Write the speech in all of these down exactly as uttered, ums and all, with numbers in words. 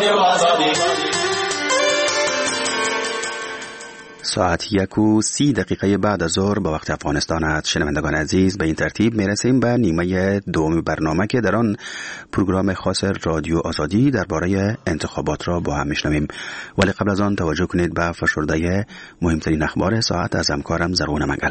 رادیو آزادی. ساعت یک و سی دقیقه بعد از ظهر با وقت افغانستان است. شنوندگان عزیز، به این ترتیب میرسیم به نیمه دوم برنامه که در آن پروگرام خاص رادیو آزادی درباره انتخابات را با هم میشنویم. ولی قبل از آن توجه کنید به فشرده مهمترین اخبار ساعت از همکارم زرغون منگل.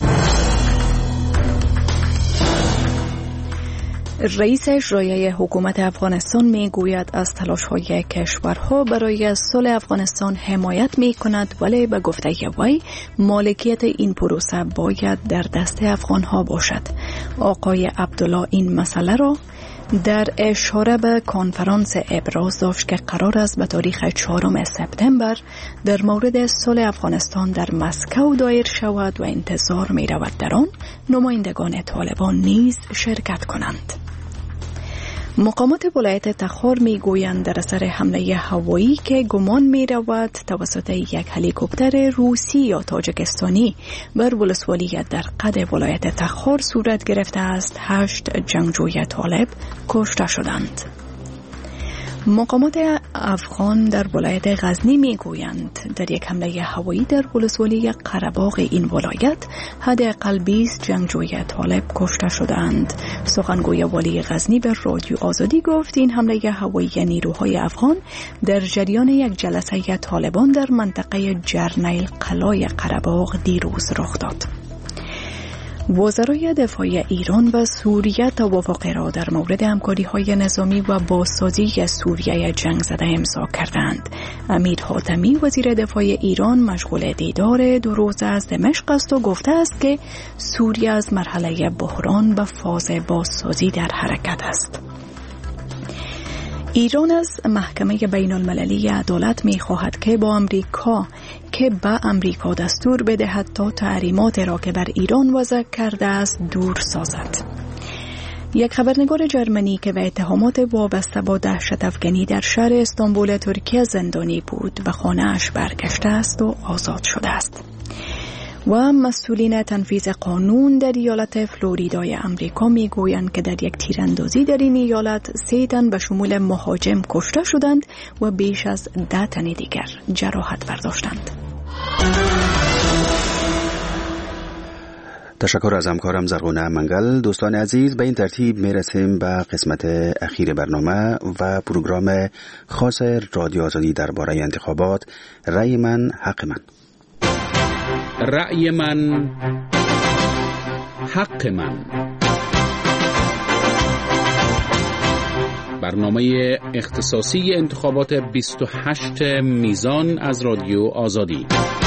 رئیس اجرایی حکومت افغانستان می گوید از تلاش‌های کشورها برای صلح افغانستان حمایت می کند، ولی به گفته وی مالکیت این پروسه باید در دست افغانها باشد. آقای عبدالله این مسئله را در اشاره به کنفرانس ابراز داشت که قرار است به تاریخ چهارم سپتامبر در مورد صلح افغانستان در مسکو دایر شود و انتظار می رود در آن نمایندگان طالبان نیز شرکت کنند. مقامات ولایت تخار می گویند در اثر حمله هوایی که گمان می رود توسط یک هلیکوپتر روسی یا تاجیکستانی بر ولسوالی در قد ولایت تخار صورت گرفته است، هشت جنگجوی طالب کشته شدند. مقامات افغان در ولایت غزنی می گویند در یک حمله هوایی در ولسوالی قره‌باغ این ولایت حداقل بیست جنگجوی طالب کشته شدند. سخنگوی والی غزنی به رادیو آزادی گفت این حمله هوایی نیروهای افغان در جریان یک جلسه طالبان در منطقه جرنیل قلای قره‌باغ دیروز رخ داد. وزرای دفاع ایران و سوریه توافق را در مورد همکاری‌های نظامی و بازسازی سوریه جنگ زده امضا کردند. امیر حاتمی وزیر دفاع ایران مشغول دیدار دو روزه از دمشق است و گفته است که سوریه از مرحله بحران به فاز بازسازی در حرکت است. ایران از محکمه بین المللی عدالت می خواهد که با امریکا که به امریکا دستور بدهد تا تحریمات را که بر ایران وضع کرده است دور سازد. یک خبرنگار جرمنی که به اتهامات وابسته با دهشت افکنی در شهر استانبول ترکیه زندانی بود به خانه‌اش برگشته است و آزاد شده است. و مسئولین تنفیذ قانون در ایالت فلوریدای امریکا میگویند که در یک تیراندازی در این ایالت سه تن به شمول مهاجم کشته شدند و بیش از ده تن دیگر جراحت برداشتند. تشکر از همکارم زرغون منگل. دوستان عزیز، به این ترتیب میرسیم به قسمت اخیر برنامه و پروگرام خاص رادیو آزادی درباره انتخابات. رأی من حق من. رأی من حق من. برنامه اختصاصی انتخابات بیست و هشت میزان از رادیو آزادی.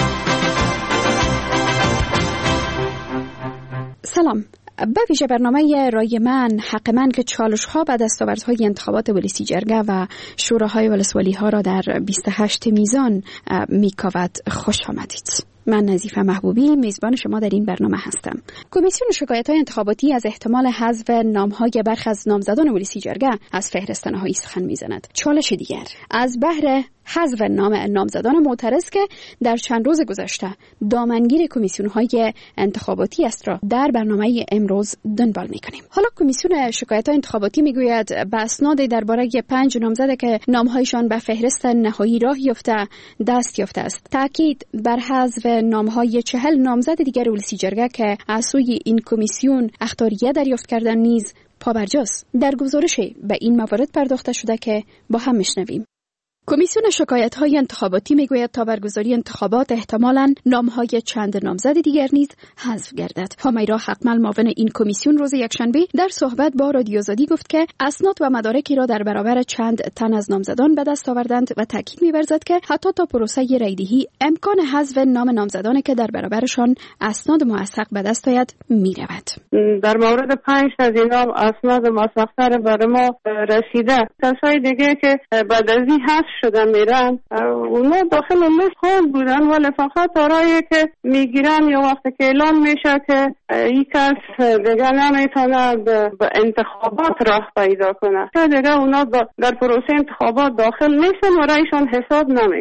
سلام. به ویژه برنامه رای من حق من که چالش ها و دستاوردهای انتخابات ولسی جرگه و شوراهای ولسوالی ها را در بیست و هشت میزان میکاود خوش آمدید. من نظیفه محبوبی میزبان شما در این برنامه هستم. کمیسیون شکایت‌های انتخاباتی از احتمال حذف نام‌های برخی از نامزدان ولسی جرگه از فهرست نهایی سخن می‌زند. چالش دیگر از بهر حذف نام نامزدان معترض که در چند روز گذشته دامنگیر کمیسیون‌های انتخاباتی است را در برنامه امروز دنبال می‌کنیم. حالا کمیسیون شکایت‌های انتخاباتی می‌گوید به اسناد درباره پنج نامزد که نام‌هایشان به فهرست نهایی راه یافته دست یافته است، تاکید بر حذف نام‌های چهل نامزد دیگر ولسی جرگه که از سوی این کمیسیون اخطاریه دریافت کردن نیز پابرجاست. در گزارش به این موارد پرداخته شده که با هم میشنویم. کمیسیون شکایت‌های انتخاباتی میگوید تا برگزاری انتخابات احتمالاً نام‌های چند نامزد دیگر نیز حذف گردد. همیرا حقمل معاون این کمیسیون روز یکشنبه در صحبت با رادیو آزادی گفت که اسناد و مدارکی را در برابر چند تن از نامزدان به دست آوردند و تاکید می‌ورزد که حتی تا پروسه رایدهی امکان حذف نام نامزدانی که در برابرشان اسناد موثق به دست آید می‌رود. در مورد پنج از اینا اسناد موثق‌تر برای ما رسیده. کسای دیگه که بعد از این حذف شدن میرن اونا داخل لیست خود بودن ولی فقط آرایی که میگیرن یا وقتی که اعلام میشه که یک کس دیگه نمیتونه به انتخابات راه پیدا کنه چه دیگه اونا در پروسه انتخابات داخل میشن و رایشان حساب نمیشه.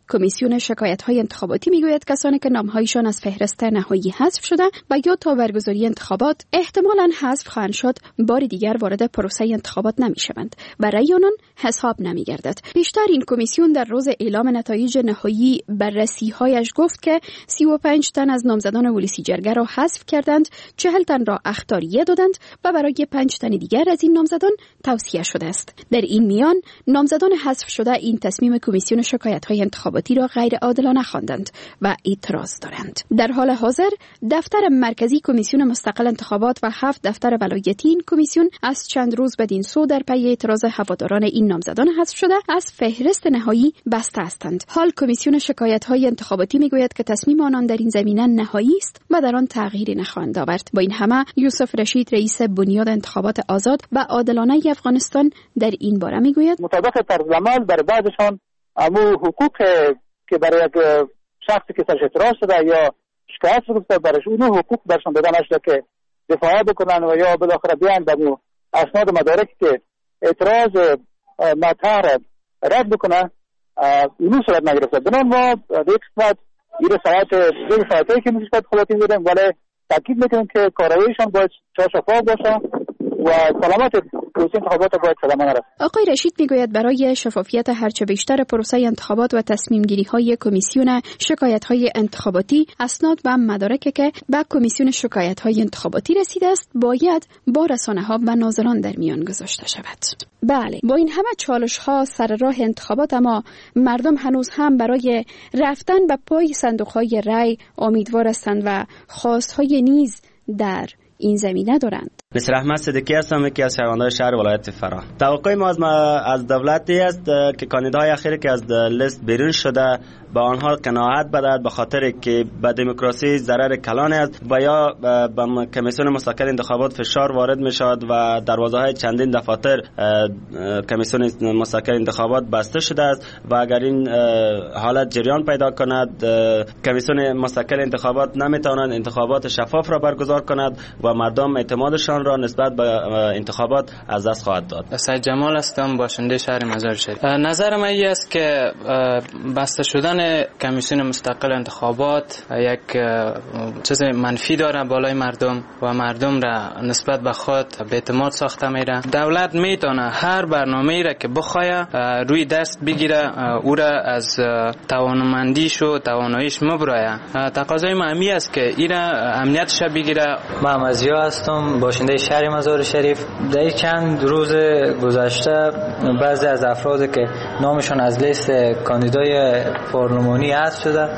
کمیسیون شکایت‌های انتخاباتی میگوید کسانی که نام‌هایشان از فهرست نهایی حذف شده و یا تا برگزاری انتخابات احتمالاً حذف خواهند شد، بار دیگر وارد پروسه انتخابات نمی‌شوند و رأی آنان حساب نمی‌گردد. پیشتر این کمیسیون در روز اعلام نتایج نهایی بررسی‌هایش گفت که سی و پنج تن از نامزدان ولسی جرگه را حذف کردند، چهل تن را اخطاریه دادند و برای پنج تن دیگر از این نامزدان توصیه شده است. در این میان نامزدان حذف شده این تصمیم کمیسیون شکایت‌های انتخاباتی را غیر عادلانه خواندند و اعتراض دارند. در حال حاضر دفتر مرکزی کمیسیون مستقل انتخابات و هفت دفتر ولایتی این کمیسیون از چند روز بدین سو در پی اعتراض هواداران این نامزدان حذف شده از فهرست نهایی بسته هستند. حال کمیسیون شکایت‌های انتخاباتی میگوید که تصمیم آنان در این زمینه نهایی است و در آن تغییری نخواهند آورد. با این همه یوسف رشید رئیس بنیاد انتخابات آزاد و عادلانه افغانستان در این باره میگوید مطابق طرز عمل بر بعضشان امو حقوق که برای یک شخصی که سرش اعتراض شده یا شکایت شده برش اون حقوق برشان داده نشده که دفاع بکنن و یا بالاخره بیان به مو اسناد مدارکی که اعتراض مطرح را رد بکنه اونو صورت نگرفته. بنان ما در یک قسمت این ساعت دو ساعتی که میشه خلاطی بودیم، ولی تاکید میکنیم که کاررویشان باید شفاف باشه و سلامت پروسه انتخابات باید سلامانه رفت. آقای رشید میگوید برای شفافیت هرچه بیشتر پروسه انتخابات و تصمیم گیری های کمیسیون شکایت های انتخاباتی، اسناد و مدارکی که به کمیسیون شکایت های انتخاباتی رسیده است باید با رسانه ها و ناظران در میان گذاشته شود. بله، با این همه چالش ها سر راه انتخابات، اما مردم هنوز هم برای رفتن به پای صندوق های رای امیدوار هستند و خواست های نیز در این زمینه دارند. مستر احمد صدیقی هستم، یکی از شهروندان شهر ولایت فراه. توقع ما از, ما از دولتی است که کاندیدای اخیری که از لیست بیرون شده با آنها قناعت بدهد، به خاطر که به دموکراسی ضرر کلان است و یا به کمیسیون مستقل انتخابات فشار وارد می شود و دروازه‌های چندین دفاتر کمیسیون مستقل انتخابات بسته شده است و اگر این حالت جریان پیدا کند کمیسیون مستقل انتخابات نمیتواند انتخابات شفاف را برگزار کند و مردم اعتمادشان را نسبت به انتخابات از دست خواهد داد. سید جمال هستم، باشنده شهر مزار شریف. نظر من این است که بسته شدن کمیسیون مستقل انتخابات یک چیز منفی داره بالای مردم و مردم را نسبت به خود بی‌اعتماد ساخته میره. دولت میتونه هر برنامه‌ای را که بخواد روی دست بگیره او را از توانمندیش و تواناییش مبرایه. تقاضای من این است که این را امنیتش بگیره. من مزیا هستم، باشنده شهر مزار شریف. در چند روز گذشته بعضی از افرادی که نامشون از لیست کاندیدای پارلمانی حذف شده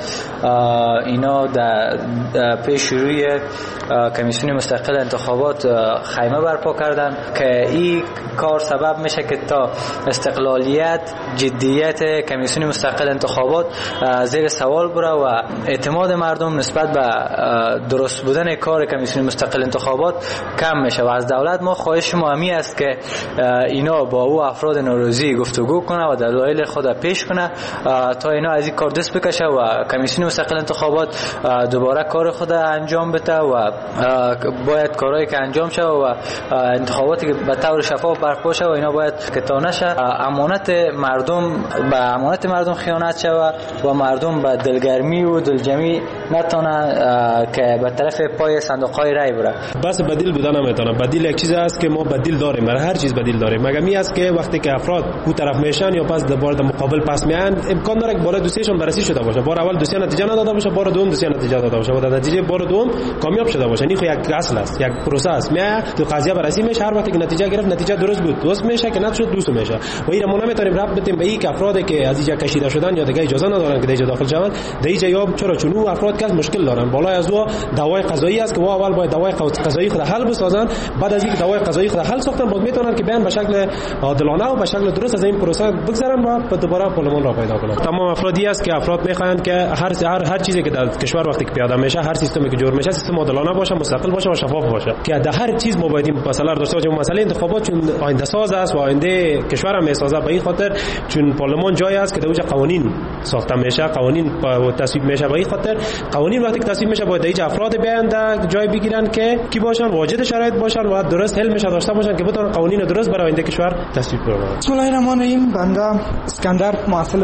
اینا در پیش روی کمیسیون مستقل انتخابات خیمه برپا کردن که این کار سبب میشه که تا استقلالیت جدیت کمیسیون مستقل انتخابات زیر سوال بره و اعتماد مردم نسبت به درست بودن کار کمیسیون مستقل انتخابات کم میشه و از دولت ما خواهش ما همی است که اینا با او افراد ناراضی گفتگو کنه و دلایل خود پیش کنه تا اینا از این کار دست بکشه و کمیسیون مستقل انتخابات دوباره کار خود انجام بده و باید کارهایی که انجام شه و انتخاباتی که به طور شفاف برپا شه و اینا باید که تا نشه امانت مردم به امانت مردم خیانت شه و مردم به دلگرمی و دلجمعی نتونه که به طرف پای صندوق‌های رای بره. بس بدیل بودن نمیتونه. بدیل یک چیز است که ما بدیل داریم، برای هر چیز بدیل داریم. مگر می است که وقتی که افراد اون طرف میشن یا پس بار مقابل پس میان امکان داره که بالای دوسیشون بررسی شده باشه. بار اول دوسیه نتیجه نداده باشه، بار دوم دوسیه نتیجه داده باشه و در نتیجه بار دوم کامیاب شده باشه. این خو یک اصل است، یک پروسه است. میاد تو قضیه بررسی میشه، هر وقتی که نتیجه گرفت نتیجه درست بود درست میشه، که نشد درست میشه. و این ما نمیتونیم ربط بدیم به این که افرادی که از اینجا کشیده شدن یا دیگه اجازه ندارن که اینجا داخل شوند، در اینجا یا چرا چون اون افراد که مشکل دارن. بالای از او دعوای قضایی است که اول باید دعوای قضایی خود حل بسازن، بعد از اینکه دعوای قضایی خود حل ساختن بعد میتونن که بیان به شکل عادلانه و به شکل درست از این پروسه بگذرن و دوباره پارلمان را پیدا کنن. تمام افرادی است که افراد میخواهند که هر هر هر چیزی که در کشور وقتی که پیاده میشه، هر سیستمی که جور میشه سیستم عادلانه باشه، مستقل باشه و شفاف باشه، که در هر چیز ما باید این مسئله داشته باشیم. مسئله انتخابات چون آینده ساز است و آینده کشور هم میسازه، به این خاطر چون پارلمان جایی است که در قوانین ساخته میشه، قوانین تصویب میشه، به این خاطر قوانین وقتی که تصویب میشه باید اینجا افراد بیان در جای بگیرن که کی باشن، واجد شرایط باشن و درست علمش داشته باشن که بتونن قوانین درست برای آینده کشور تصویب کنن. بسم الله الرحمن الرحیم. بنده اسکندر، محصل حقوق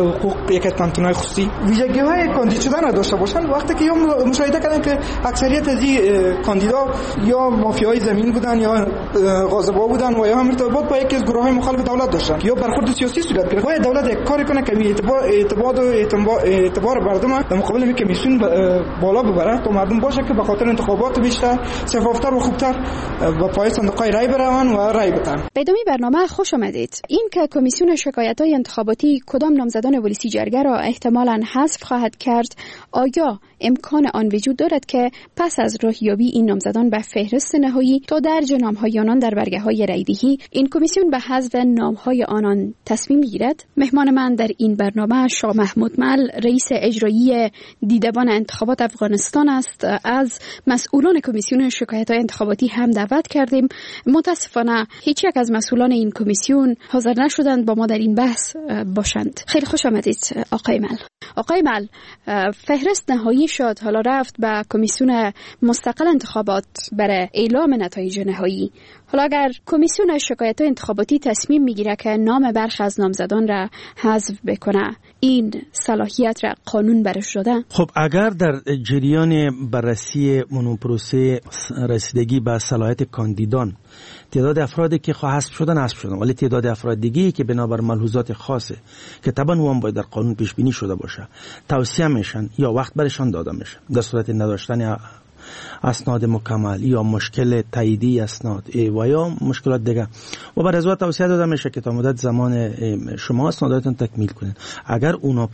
یک از کانتون‌های خصوصی ویژگی‌های کاندید شدن را داشته باشند. وقتی که یا مشاهده کردن که اکثریت از این کاندیدا یا مافیای زمین بودن یا غاصبا بودن و یا هم ارتباط با یکی از گروه‌های مخالف دولت داشتن یا برخورد سیاسی صورت گرفت. باید دولت یک کاری کنه که اعتبار اعتبار و اعتبار مردم در مقابل این کمیسیون بالا ببره تا مردم باشه که به خاطر انتخابات بیشتر شفافتر و خوبتر با پای صندوق‌های رای برون و رای بدن. به ادامه برنامه خوش آمدید. این که کمیسیون شکایت‌های انتخاباتی کدام نامزدان ولسی جرگه را احتمالاً حذف خواهد کرد، آیا امکان آن وجود دارد که پس از راهیابی این نامزدان به فهرست نهایی تا درج نام‌های آنان در برگه‌های رایدهی این کمیسیون به حذف نام‌های آنان تصمیم گیرد؟ مهمان من در این برنامه شاه محمود مل، رئیس اجرایی دیدبان انتخابات افغانستان است. از مسئولان کمیسیون شکایت‌های انتخاباتی هم دعوت کردیم. متاسفانه هیچ یک از مسئولان این کمیسیون حاضر نشدند با ما در این بحث باشند. خیلی خوش آمدید آقای مل. آقای مل، فهرست نهایی شد، حالا رفت به کمیسیون مستقل انتخابات برای اعلام نتایج نهایی. حالا اگر کمیسیون شکایت‌های انتخاباتی تصمیم میگیره که نام برخی از نامزدان را حذف بکنه، این صلاحیت را قانون برش داده؟ خب اگر در جریان بررسی اون پروسه رسیدگی به صلاحیت کاندیدان تعداد افرادی که حذف شدن حذف شدن، ولی تعداد افراد دیگه که بنابر ملحوظات خاصه که طبعا اون باید در قانون پیش بینی شده باشه توصیه میشن یا وقت برشان داده میشه در صورت نداشتن اسناد مکمل یا مشکل تاییدی اسناد و یا مشکلات دیگه و بر ازای توصیه داده میشه که تا مدت زمان شما اسناداتون تکمیل کنید. اگر اونا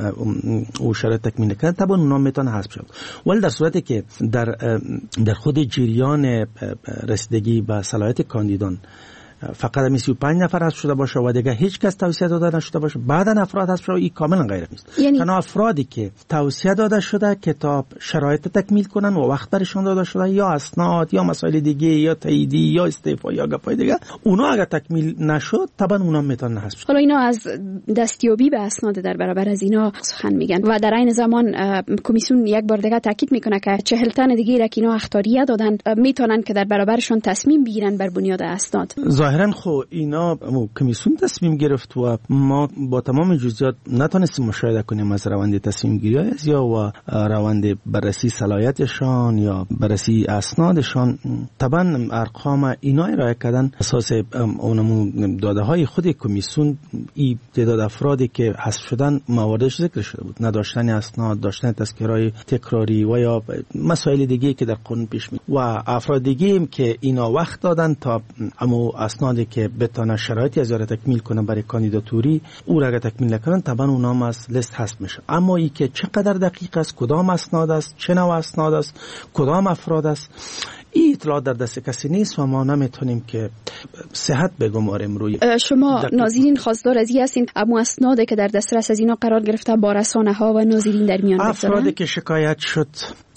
او شرط تکمیل نکنن طبعا اونا میتونه حذف شد. ولی در صورتی که در در خود جریان رسیدگی به صلاحیت کاندیدان فقط می سی و پنج نفر حذف شده باشه و دیگه هیچ کس توصیه داده نشده باشه، بعداً افراد حذف شده، این کاملا غیر نیست. یعنی تنها افرادی که توصیه داده شده کتاب شرایط تکمیل کنن و وقت برشون داده شده یا اسناد یا مسائل دیگه یا تاییدی یا استعفا یا گپای دیگه، اونا اگر تکمیل نشد طبعا اونا میتونن حذف شد. حالا اینا از دستیابی به اسناد در برابر از اینا سخن میگن و در عین زمان کمیسیون یک بار دیگه تاکید میکنه که چهل تن دیگه را که اینا اختیاریت دادن میتونن که در برابرشون تصمیم بگیرن بر بنیاد اسناد. ظاهرا خو اینا کمیسیون تصمیم گرفت و ما با تمام جزئیات نتونستیم مشاهده کنیم از روند تصمیم گیری از یا و روند بررسی صلاحیتشان یا بررسی اسنادشان. طبعا ارقام اینا ارائه کردن اساس اونمو داده های خود کمیسیون، این تعداد افرادی که حذف شدن مواردش ذکر شده بود، نداشتن اسناد، داشتن تذکرهای تکراری و یا مسائل دیگه که در قانون پیش می و افراد دیگه که اینا وقت دادن تا امو اسنادی که بتونه شرایطی از یاره تکمیل کنه برای کاندیداتوری او را اگر تکمیل نکنن طبعا اونام از لیست حذف میشه. اما ای که چقدر دقیق است، کدام اسناد است، چه نوع اسناد است، کدام افراد است، این اطلاعات در دست کسی نیست و ما نمیتونیم که صحت بگماریم روی. شما ناظرین خواستار از این هستین اما اسنادی که در دسترس از اینا قرار گرفته با رسانه ها و ناظرین در میان بگذارن؟ افرادی که شکایت شد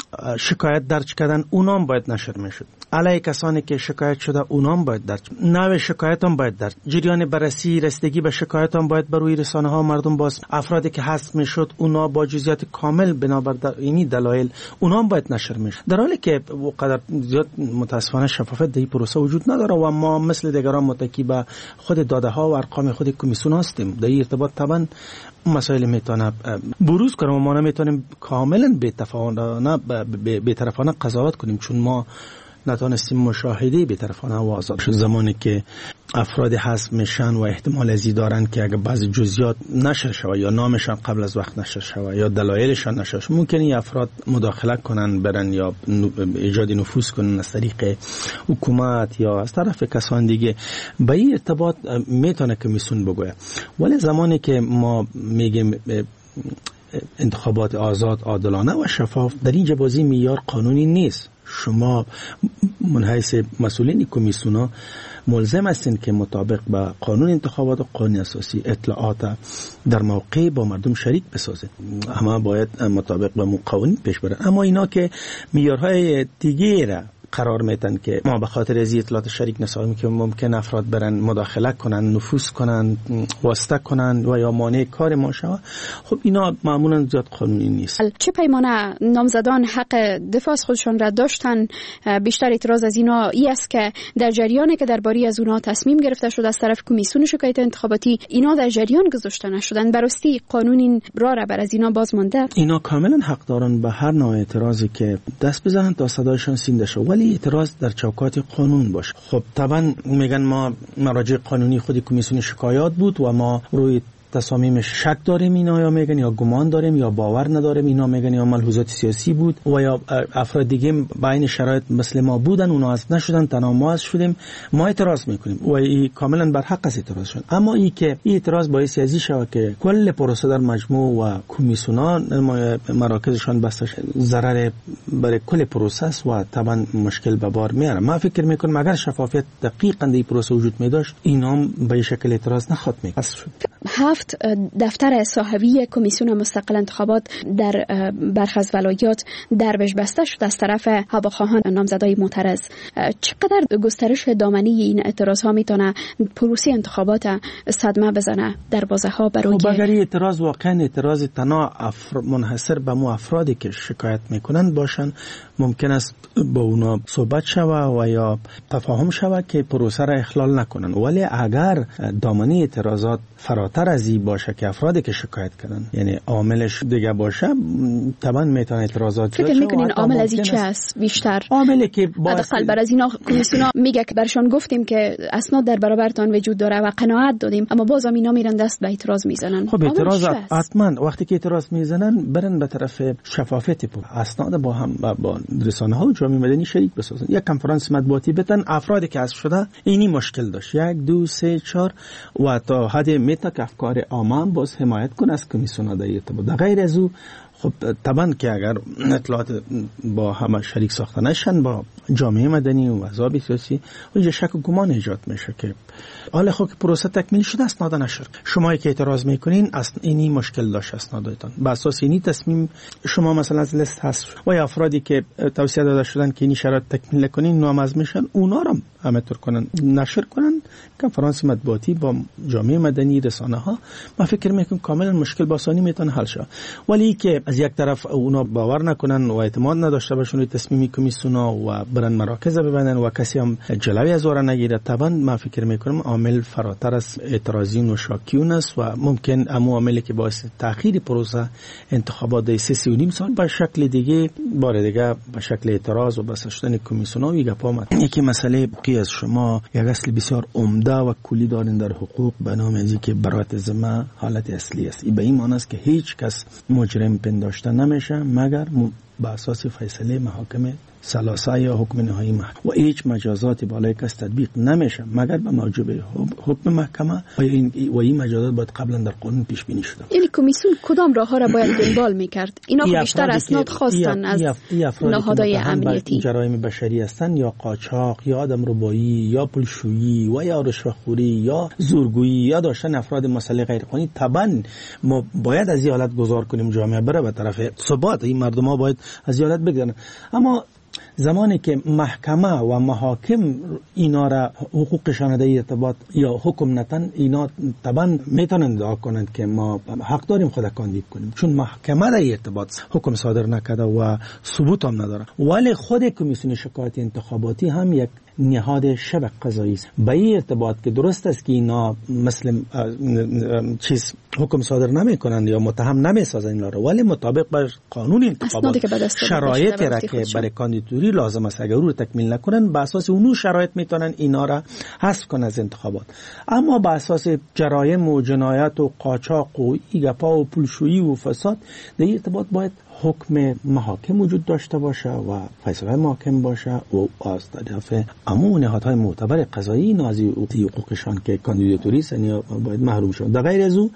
شکایت درج کردن اونام باید نشر میشد. علیه کسانی که شکایت شده اونام باید درج، نوع شکایت هم باید درج، جریان بررسی رسیدگی به شکایت هم باید بر روی رسانه ها مردم باز. افرادی که حذف میشد اونا با جزئیات کامل بنابر اینی دلایل اونام باید نشر میشد، در حالی که وقدر زیاد متاسفانه شفافیت در این پروسه وجود نداره و ما مثل دیگران متکی به خود داده ها و ارقام خود کمیسیون هستیم. در این ارتباط طبعا مسائل میتونه بروز کنه و ما نمیتونیم کاملا بی‌طرفانه بی‌طرفانه قضاوت کنیم، چون ما نتونستیم مشاهده بی‌طرفانه و آزاد شد. زمانی که افراد حذف میشن و احتمال ازی دارن که اگه بعضی جزئیات نشر شود یا نامشان قبل از وقت نشر شود یا دلایلشان نشر شود، ممکنه این افراد مداخله کنن برن یا ایجاد نفوذ کنن از طریق حکومت یا از طرف کسان دیگه. به این ارتباط میتونه کمیسیون بگوید. ولی زمانی که ما میگیم انتخابات آزاد، عادلانه و شفاف، در اینجا بازی معیار قانونی نیست. شما من حیث مسئولین کمیسیون ملزم هستین که مطابق با قانون انتخابات و قانون اساسی اطلاعات در موقع با مردم شریک بسازید. همه باید مطابق با قوانین پیش برن. اما اینا که معیارهای دیگه را قرار میتن که ما به خاطر از اطلاعات شریک نسازیم که ممکن افراد برن مداخله کنن، نفوذ کنن، واسطه کنن و یا مانع کار ما شود. خب اینا معمولا زیاد قانونی نیست. چه پیمانه نامزدان حق دفاع از خودشان را داشتن؟ بیشتر اعتراض از اینا ای است که در جریانی که درباره از اونها تصمیم گرفته شده از طرف کمیسیون شکایت انتخاباتی، اینا در جریان گذاشته نشدن. براستی قانون این راه را بر از اینا باز مانده. اینا کاملا حق دارن به هر نوع اعتراضی که دست بزنن تا صدایشان سینده شه، ولی اعتراض در چوکات قانون باشه. خب طبعا میگن ما مراجع قانونی خودی کمیسیون شکایات بود و ما روی تصامیم شک داریم، اینا یا میگن یا گمان داریم یا باور نداریم، اینا میگن یا ملحوظات سیاسی بود و یا افراد دیگه با این شرایط مثل ما بودن، اونا از نشدن، تنها ما از شدیم، ما اعتراض میکنیم و این کاملا بر حق است اعتراض شد. اما این که این اعتراض باعث ازی شود که کل پروسه در مجموع و کمیسیونان مراکزشان بسته ضرر برای کل پروسه و طبعا مشکل به بار میاره. ما فکر میکنم اگر شفافیت دقیقاً در این پروسه وجود میداشت، اینا به این شکل اعتراض نخواهد میکرد. هفت دفتر صاحبی کمیسیون مستقل انتخابات در برخی از ولایات دربش بسته شد از طرف هواخواهان نامزدای معترض. چقدر گسترش دامنی این اعتراض ها میتونه پروسه انتخابات صدمه بزنه در بازه ها برای خب اگر اعتراض واقعا اعتراض تنها افر... منحصر به مو افرادی که شکایت میکنن باشن، ممکن است با اونا صحبت شوه و یا تفاهم شوه که پروسه را اخلال نکنن. ولی اگر دامنی اعتراضات فراتر از این باشه که افرادی که شکایت کردن یعنی عاملش دیگه باشه، طبعا میتونه اعتراضات فکر میکنین عامل از این چه است بیشتر؟ عاملی که حداقل بر از اینا کمیسیونا میگه که برشان گفتیم که اسناد در برابرتان وجود داره و قناعت دادیم، اما باز هم اینا میرن دست به اعتراض میزنن. خب اعتراض حتما وقتی که اعتراض میزنن برن به طرف شفافیت اسناد با هم با رسانه ها و جامعه مدنی شریک بسازن، یک کنفرانس مطبوعاتی بتن افرادی که از شده اینی مشکل داشت یک دو سه چهار و تا حد میتا که افکار عامه باز حمایت کنه از کمیسیون در ارتباط. در غیر از او خب طبعا که اگر اطلاعات با همه شریک ساخته نشن با جامعه مدنی و احزاب سیاسی، اونجا شک و گمان ایجاد میشه که حالا خب پروسه تکمیل شده اسناد نشد. شما که اعتراض میکنین اصلا اینی مشکل داشت اسنادتان، بر اساس اینی تصمیم شما مثلا از لیست هست و افرادی که توصیه داده شدن که اینی شرایط تکمیل کنین نامزد میشن، اونا رو همینطور کنن نشر کنن، کنفرانس مطبوعاتی با جامعه مدنی رسانه ها. من فکر میکنم کاملا مشکل با آسانی میتونه حل شه. ولی که از یک طرف اونا باور نکنن و اعتماد نداشته باشن روی تصمیم کمیسیونا و برن مراکز ببندن و کسی هم جلوی از اون نگیره، طبعا من فکر میکنم عامل فراتر از اعتراضیون و شاکیون است و ممکن امو عاملی که باعث تأخیر پروسه انتخابات سه سه و نیم سال به شکل دیگه بار دیگه به شکل اعتراض و بسته شدن کمیسیونا و یک پامت. یکی مسئله کی از شما یک اصل بسیار عمده و کلی دارین در حقوق به نام ازی که برات ذمه حالت اصلی است. این به این معنی است که هیچ کس مجرم پنداشته نمیشه مگر با اساس فیصله محاکم ثلاثه یا حکم نهایی محکمه و هیچ مجازات بالای کس تطبیق نمیشه مگر به موجب حکم محکمه و این و این مجازات باید قبلا در قانون پیش بینی شده. یعنی کمیسیون کدام راهها را باید دنبال میکرد؟ اینا خب بیشتر اسناد خواستن از نهادهای امنیتی، جرایم بشری هستند یا قاچاق یا آدمربایی یا پولشویی و یا رشوه‌خوری یا زورگویی یا داشتن افراد مسئله غیر قانونی. طبعا ما باید از این حالت گذار کنیم، جامعه بره به طرف ثبات، این مردم ها باید از این حالت بگذرن. اما زمانی که محکمه و محاکم اینا را حقوقشان در ارتباط یا حکم نتن، اینا طبعا میتونن ادعا کنند که ما حق داریم خود کاندید کنیم، چون محکمه در ارتباط حکم صادر نکرده و ثبوت هم نداره. ولی خود کمیسیون شکایت انتخاباتی هم یک نهاد شبه قضایی است به این ارتباط که درست است که اینا مثل چیز حکم صادر نمی کنند یا متهم نمی سازند اینا رو، ولی مطابق با قانون انتخابات شرایطی را که برای کاندیدوری لازم است اگر رو تکمیل نکنن به اساس اونو شرایط میتونن اینا را حذف کنن از انتخابات. اما به اساس جرایم و جنایت و قاچاق و ایگپا و پولشویی و فساد در ارتباط باید حکم محاکم وجود داشته باشه و فیصله محاکم باشه و از طرف عموم نهادهای معتبر قضایی نازی حقوقشان که کاندیداتوری سنی باید محروم شد. در غیر از او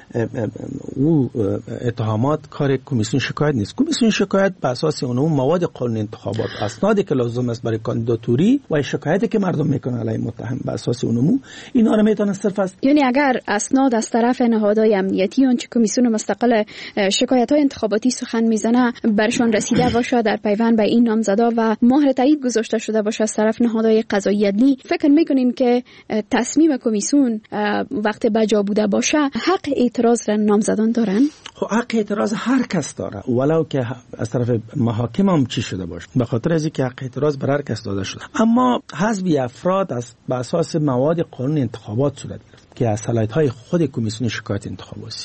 او اتهامات کار کمیسیون شکایت نیست. کمیسیون شکایت به اساس اون مواد قانون انتخابات، اسنادی که لازم است برای کاندیداتوری و شکایتی که مردم میکنن علیه متهم به اساس اونمو اینا رو میتونن صرف است. یعنی اگر اسناد از طرف نهادهای امنیتی اون چه کمیسیون مستقل شکایت‌های انتخاباتی سخن میزنه نامه برشان رسیده باشه در پیوند به این نامزدا و مهر تایید گذاشته شده باشه از طرف نهادهای قضایی عدلی، فکر میکنین که تصمیم کمیسیون وقت بجا بوده باشه حق اعتراض را نامزدان دارن؟ خب حق اعتراض هر کس داره، ولو که از طرف محاکم هم چی شده باشه، به خاطر از اینکه حق اعتراض بر هر کس داده شده. اما حزب افراد از بر اساس مواد قانون انتخابات صورت گرفت که از صلاحیت‌های خود کمیسیون شکایت انتخاباتی.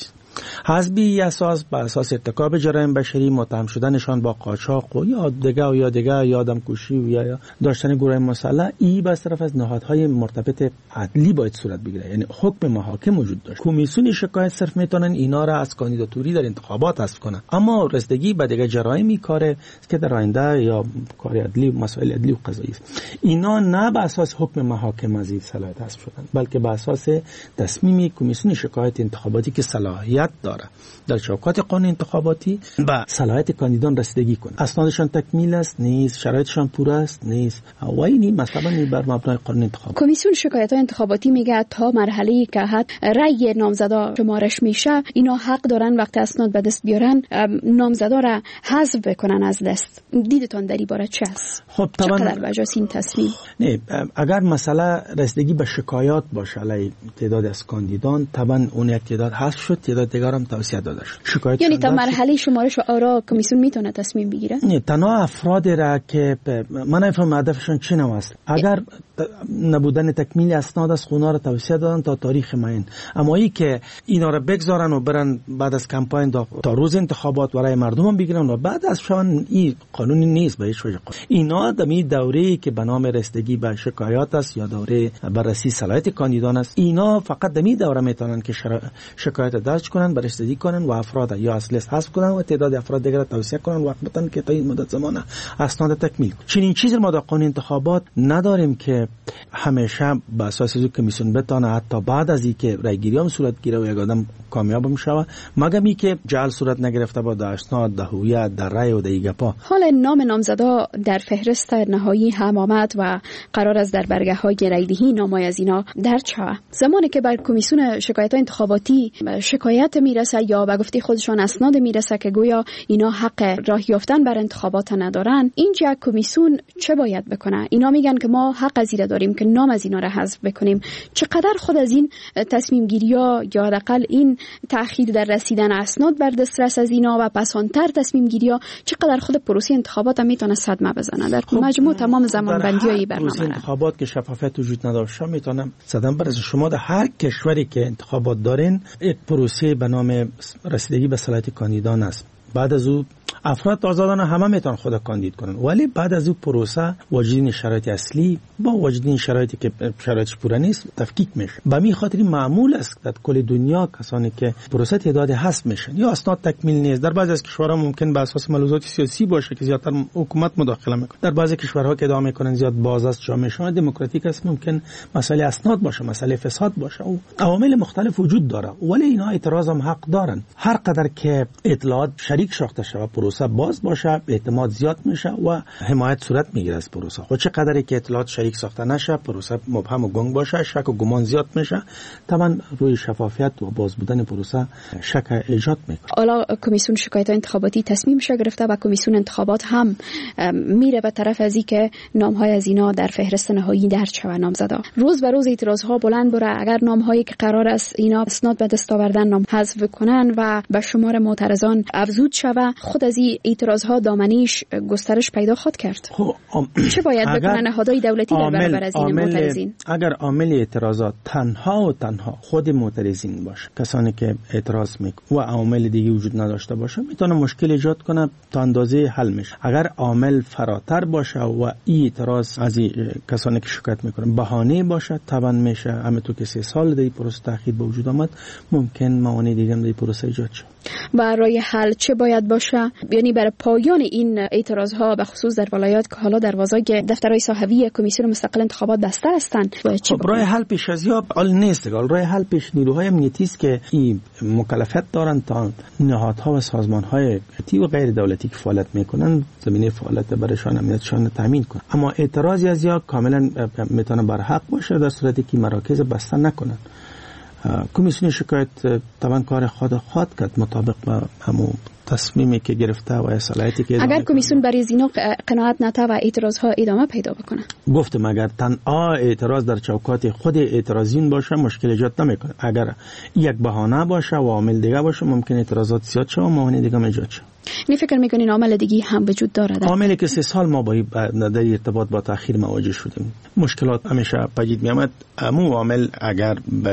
حزبی اساس بر اساس ارتکاب جرایم بشری، متهم شدنشان با قاچاق و یا دیگه و یا دیگه یا آدمکشی و یا داشتن گروه مسلح، ای به طرف از نهادهای مرتبط عدلی باید صورت بگیره، یعنی حکم محاکم وجود داشت. کمیسیون شکایت صرف میتونن اینا را از کاندیداتوری در انتخابات حذف کنن، اما رسیدگی به دیگه جرایمی کاره که در آینده یا کار عدلی و مسائل عدلی و قضایی است، اینا نه به اساس حکم محاکم از این صلاحیت حذف شدن، بلکه به اساس تصمیم کمیسیون شکایت انتخاباتی که صلاحیت داره در چوکات قانون انتخاباتی با صلاحیت کاندیدان رسیدگی کنه. اسنادشان تکمیل است نیست، شرایطشان پوره است نیست، و این مثلا بر مبنای قانون انتخابات. کمیسیون شکایت انتخاباتی میگه تا مرحله که حد رأی نامزدا شمارش میشه، اینا حق دارن وقتی اسناد به دست بیارن نامزدا را حذف بکنن از دست. دیدتون در این باره چه است؟ خب طبعا چقدر وجاست این تصمیم؟ نه، اگر مسئله رسیدگی به شکایات باشه علی تعداد از کاندیدان، طبعا اون یک تعداد حذف شد، تعداد دیگر هم توسعه داده شد. شکایت یعنی تا مرحله شمارش آرا کمیسیون میتونه تصمیم بگیره؟ نه، تنها افراد را که من نفهم هدفشون چی است. اگر نبودن تکمیل اسناد از خونا را توسعه دادن تا تاریخ معین، اما ای که اینا را بگذارن و برن بعد از کمپاین تا روز انتخابات برای مردم هم بگیرن و بعد از شان این قانونی نیست. به هیچ وجه اینا دمی دوره‌ای که به نام رسیدگی به شکایات است یا دوره بررسی صلاحیت کاندیدان است، اینا فقط دمی دوره میتونن که شکایت درج کنن، بررسی کنن و افراد یا از لیست حذف کنن و تعداد افراد دیگر را توسعه کنن وقت بتن که تا این مدت زمان اسناد تکمیل کنن. چنین چیزی ما در قانون انتخابات نداریم که همیشه به اساس از کمیسیون بتونه حتی بعد از اینکه رای گیری هم صورت گیره و یک آدم کامیاب میشه، مگر می که جعل صورت نگرفته با در اسناد، در هویت، در رای و در ایگپا. حال نام نامزدا در فهرست نهایی هم آمد و قرار است در برگه های رایدهی نامای از اینا در چه زمانی که بر کمیسیون شکایت انتخاباتی شکایت میرسه یا به گفته خودشان اسناد میرسه که گویا اینا حق راه یافتن بر انتخابات ندارن، اینجا کمیسیون چه باید بکنه؟ اینا میگن که ما حق از اینا داریم که نام از اینا را حذف بکنیم. چقدر خود از این تصمیم گیری ها یا حداقل این تأخیر در رسیدن اسناد بر دسترس از اینا و پسانتر تصمیم گیری ها چقدر خود پروسه انتخابات هم میتونه صدمه بزنه در خب مجموع تمام زمان بندی های برنامه؟ پروسه انتخابات که شفافیت وجود نداشته میتونه صدمه برسه. شما در هر کشوری که انتخابات دارین یک پروسه به نام رسیدگی به صلاحیت کاندیدان است. بعد از او افراد آزادانه همه میتونن خود کاندید کنن، ولی بعد از او پروسه واجدین شرایط اصلی با واجدین شرایطی که شرایطش پوره نیست تفکیک میشه. به می خاطر معمول است در کل دنیا کسانی که پروسه تعداد حذف میشن یا اسناد تکمیل نیست. در بعضی از کشورها ممکن به اساس ملحوظات سیاسی باشه که زیادتر حکومت مداخله میکنه. در بعضی کشورها که ادعا میکنن زیاد باز است، جامعه شما دموکراتیک است، ممکن مسئله اسناد باشه، مسئله فساد باشه و عوامل مختلف وجود داره، ولی اینا اعتراض هم حق دارن. هر قدر که اطلاعات شریک ساخته شود پروسه باز باشه، اعتماد زیاد میشه و حمایت صورت میگیره از پروسه. خود چه قدری که اطلاعات شریک ساخته نشه، پروسه مبهم و گنگ باشه، شک و گمان زیاد میشه، طبعا روی شفافیت و باز بودن پروسه شک ایجاد میکنه. حالا کمیسیون شکایت انتخاباتی تصمیمش گرفته و کمیسیون انتخابات هم میره به طرف از اینکه نامهای از اینا در فهرست نهایی درج شود نامزدا. روز به روز اعتراض ها بلند بره. اگر نامهایی که قرار است اینا اسناد به دست آوردن نام حذف کنن و به شمار معترضان افزود شود، خود از این اعتراض ها دامنیش گسترش پیدا خواهد کرد. خب چه باید بکنن نهادهای دولتی در برابر از این معترضین؟ اگر عامل اعتراضات تنها و تنها خود معترضین باشه، کسانی که اعتراض میکنن و عامل دیگه وجود نداشته باشه، میتونه مشکل ایجاد کنه تا اندازه حل میشه. اگر عامل فراتر باشه و این اعتراض از کسانی که شکایت میکنن بهانه باشه، طبعا میشه همونطور که سه سال دی پروسه تأخیر به وجود آمد، ممکن موانع دیگه هم دی پروسه ایجاد شه. برای حل چه باید باشه؟ یعنی برای پایان این اعتراض ها به خصوص در ولایات که حالا دروازه دفترهای صاحبی کمیسیون مستقل انتخابات بسته هستند، خب راه حل پیش از یا حل نیست. راه حل پیش نیروهای امنیتی است که این مکلفیت دارن تا نهادها و سازمان‌های امنیتی و غیر دولتی که فعالیت میکنن زمینه فعالیت برایشان امنیتشان تامین کنن. اما اعتراضی از یا کاملا میتونه بر حق باشه در صورتی که مراکز بسته نکنن. کمیسیون شکایت طبعا کار خود خواهد کرد مطابق با همون تصمیمی که گرفته و صلاحیتی که اگر کمیسیون برای زینا قناعت نته و اعتراض ها ادامه پیدا بکنه، گفتم اگر تنها اعتراض در چوکات خود اعتراضین باشه مشکل ایجاد نمیکنه. اگر یک بهانه باشه و عامل دیگه باشه ممکن اعتراضات زیاد شه و موانع دیگه ایجاد شه. نی فکر میکنین عامل دیگه هم وجود داره؟ عاملی که سه سال ما با در ارتباط با تأخیر مواجه شدیم، مشکلات همیشه پدید میامد. امو عامل اگر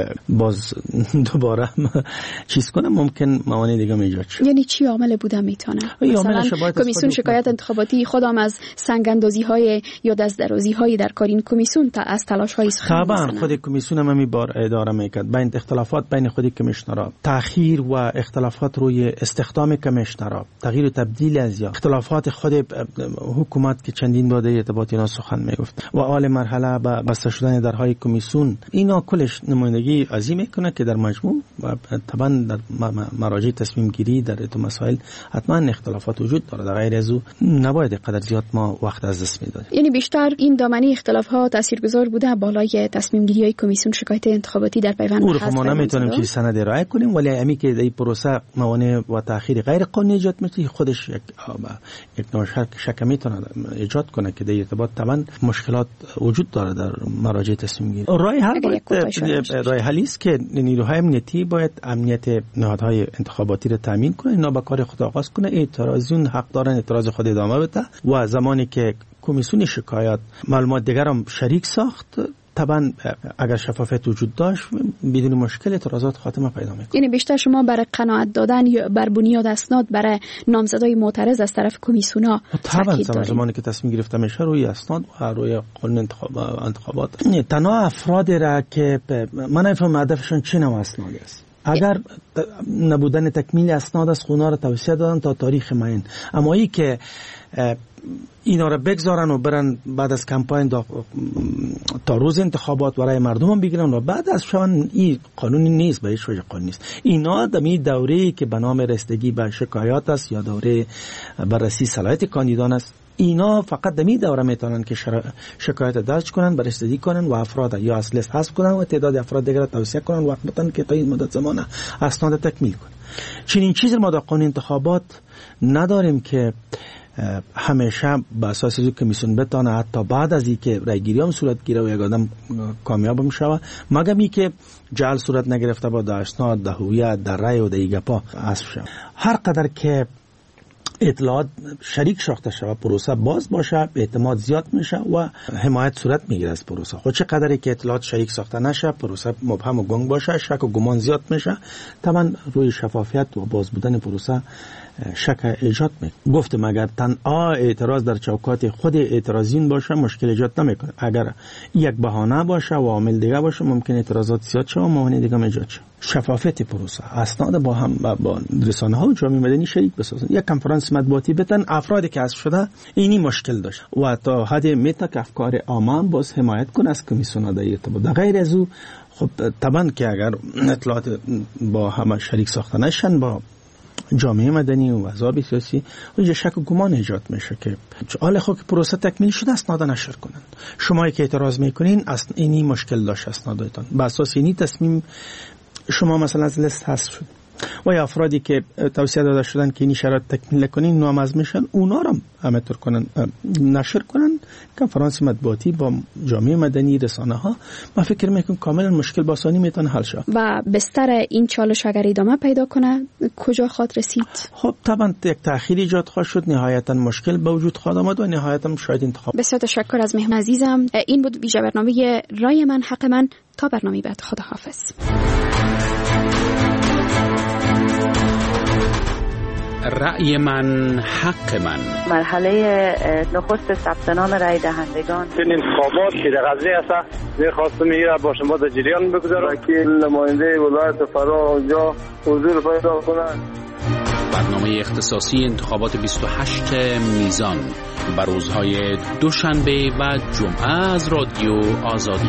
باز دوباره چیز کنه ممکن موانع دیگه ایجاد شه. یعنی چی عامل بوده میتونه؟ مثلا کمیسیون شکایت انتخاباتی خودم از سنگ اندازی های یا دست درازی های در کارین کمیسیون تا از تلاش های سخن طبعا خود کمیسیون هم می بار اداره میکرد بین اختلافات بین خود کمیشنرا، تأخیر و اختلافات روی استخدام کمیشنرا، تغییر و تبدیل از یا اختلافات خود حکومت که چندین بار در ارتباط اینا سخن میگفت و اول مرحله با بسته شدن درهای کمیسیون، اینا کلش نمایندگی عظیم میکنه که در مجموع و طبعا در مراجع تصمیم گیری در تو مسائل حتما اختلافات وجود داره. در غیر از او نباید قدر زیاد ما وقت از دست میدادیم. یعنی بیشتر این دامنه اختلاف ها تاثیرگذار بوده بالای تصمیم گیری های کمیسیون شکایت انتخاباتی در پیوند به حذف. ما نمیتونیم چیز سند ارائه کنیم، ولی امی که این پروسه موانع و تأخیر غیر قانونی ایجاد میشه خودش یک یک نوع شک شک میتونه ایجاد کنه که در ارتباط طبعا مشکلات وجود داره در مراجع تصمیم گیری. راه حل راه حلی است که نیروهای امنیتی باید امنیت نهادهای انتخاباتی رو تامین کنه، اینا با کار خود آغاز کنه، اعتراضیون حق دارن اعتراض خود ادامه بده و زمانی که کمیسیون شکایت معلومات دیگر هم شریک ساخت، طبعا اگر شفافیت وجود داشت بدون مشکل اعتراضات خاتمه پیدا میکنه. یعنی بیشتر شما برای قناعت دادن یا بر بنیاد اسناد برای نامزدای معترض از طرف کمیسیونا طبعا زمانی که تصمیم گرفته میشه روی اسناد و روی قانون انتخاب انتخابات تنها افراد را که من نفهم هدفشون چی نوع اسنادی است. اگر نبودن تکمیل اسناد از خونا را توصیه دادن تا تاریخ معین، اما ای که اینا را بگذارن و برن بعد از کمپاین تا روز انتخابات برای مردم هم بگیرن و بعد از شون این قانونی نیست، به هیچ وجه قانونی نیست. اینا دمی دوره‌ای که به نام رسیدگی به شکایات است یا دوره بررسی صلاحیت کاندیدان است، اینا فقط دمی دوره میتونن که شکایت درج کنن، بررسی کنن و افراد یا از لیست حذف کنن و تعداد افراد دیگر را توصیه کنن وقت بدن که تا این مدت زمان اسناد تکمیل کنن. چنین چیزی ما در قانون انتخابات نداریم که همیشه به اساس از کمیسیون بتونه حتی بعد از اینکه رایگیری هم صورت گیره و یک آدم کامیاب میشه مگر می که جعل صورت نگرفته با در اسناد، در هویت، در رای و در ایگپا حذف شه. هر قدر که اطلاعات شریک ساخته شود پروسه باز باشه اعتماد زیاد میشه و حمایت صورت میگیره از پروسه. خود چه قدری که اطلاعات شریک ساخته نشه پروسه مبهم و گنگ باشه شک و گمان زیاد میشه، طبعا روی شفافیت و باز بودن پروسه شک ایجاد میکنه. گفتم اگر تنها اعتراض در چوکات خود اعتراضین باشه مشکل ایجاد نمیکنه. اگر یک بهانه باشه و عامل دیگه باشه ممکن اعتراضات زیاد شه و موانع دیگه ایجاد شه. شفافیت پروسه، اسناد با هم با رسانه ها و جامعه مدنی شریک بسازن، یک کنفرانس مطبوعاتی بتن افرادی که حذف شده اینی مشکل داشت و تا حد میتا که افکار عام باز حمایت کنه از کمیسیون در ارتباط. در غیر از او خب طبعا که اگر اطلاعات با هم شریک ساخته نشن با جامعه مدنی و احزاب سیاسی اونجا شک و گمان ایجاد میشه که حال خود که پروسه تکمیل شده اسناد نشر کنن. شما که اعتراض میکنین اصلا اینی مشکل داشت اسنادتون بر اساس اینی تصمیم شما مثلا از لیست حذف شد و یا افرادی که توصیه داده شدن که این شرایط تکمیل کنین نامزد میشن اونا رو همینطور کنن نشر کنن کنفرانس مطبوعاتی با جامعه مدنی رسانه ها. من فکر میکنم کاملا مشکل با آسانی میتونه حل شه. و بستر این چالش اگر ادامه پیدا کنه کجا خواهد رسید؟ خب طبعا یک تأخیر ایجاد خواهد شد، نهایتا مشکل به وجود خواهد آمد و نهایتا شاید انتخاب. بسیار تشکر از مهمان عزیزم. این بود ویژه برنامه رای من حق من. تا برنامه بعد خداحافظ. رأی من حق من. مرحله نخست ثبت نام رأی دهندگان. این انتخابات که در قضیه است می‌خواستم میگیره با شما در جریان بگذارم که نماینده ولایت فرا اونجا حضور پیدا کنند. برنامه اختصاصی انتخابات بیست و هشت میزان بر روزهای دوشنبه و جمعه از رادیو آزادی.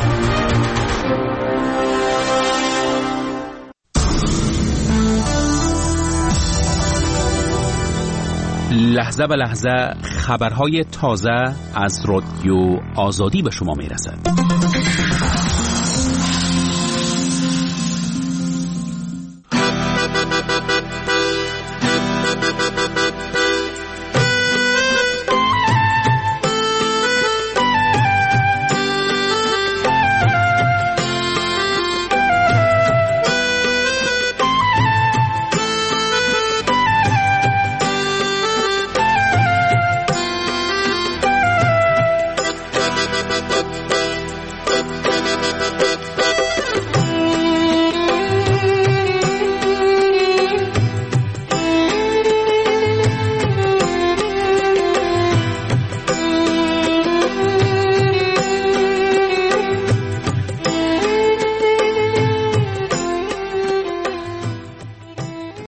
لحظه به لحظه خبرهای تازه از رادیو آزادی به شما میرسد.